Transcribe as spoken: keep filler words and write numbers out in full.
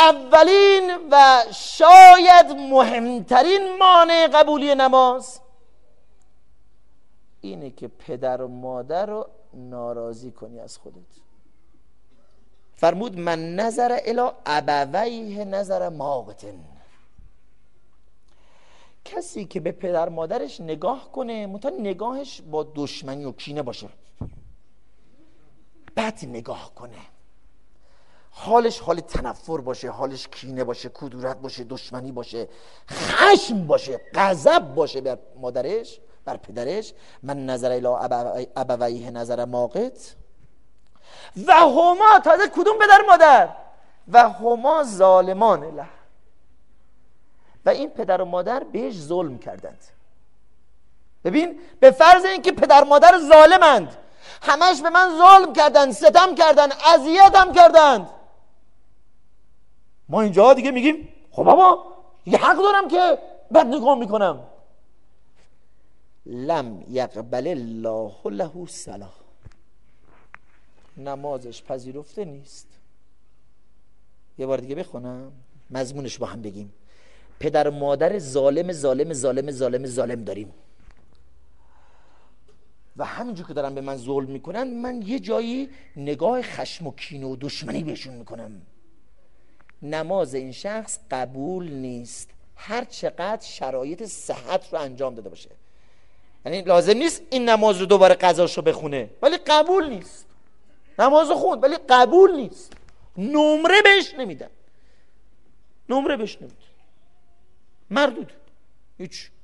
اولین و شاید مهمترین مانع قبولی نماز اینه که پدر و مادر رو ناراضی کنی از خودت. فرمود من نظر الی ابویه نظر ماقتن، کسی که به پدر مادرش نگاه کنه منتها نگاهش با دشمنی و کینه باشه، بد نگاه کنه، حالش حال تنفر باشه، حالش کینه باشه، کدورت باشه، دشمنی باشه، خشم باشه، غضب باشه بر مادرش بر پدرش، من نظر الی ابویه نظر ماقت و هما، تازه کدوم پدر مادر؟ و هما ظالمان له، و این پدر و مادر بهش ظلم کردند. ببین به فرض اینکه پدر مادر ظالمند، همش به من ظلم کردند، ستم کردند، اذیتم کردند، ما اینجا دیگه میگیم خب بابا یه حق دارم که بد نگاه میکنم. لم یقبل الله له صلاح، نمازش پذیرفته نیست. یه بار دیگه بخونم مضمونش با هم بگیم. پدر و مادر ظالم ظالم ظالم ظالم ظالم داریم و همینجور که دارن به من ظلم میکنن، من یه جایی نگاه خشم و کینه و دشمنی بهشون میکنم. نماز این شخص قبول نیست هر چقدر شرایط صحت رو انجام داده باشه. یعنی لازم نیست این نماز رو دوباره قضاشو بخونه، ولی قبول نیست. نماز رو خوند ولی قبول نیست، نمره بهش نمیدن، نمره بهش نمیدن، مردود، هیچ.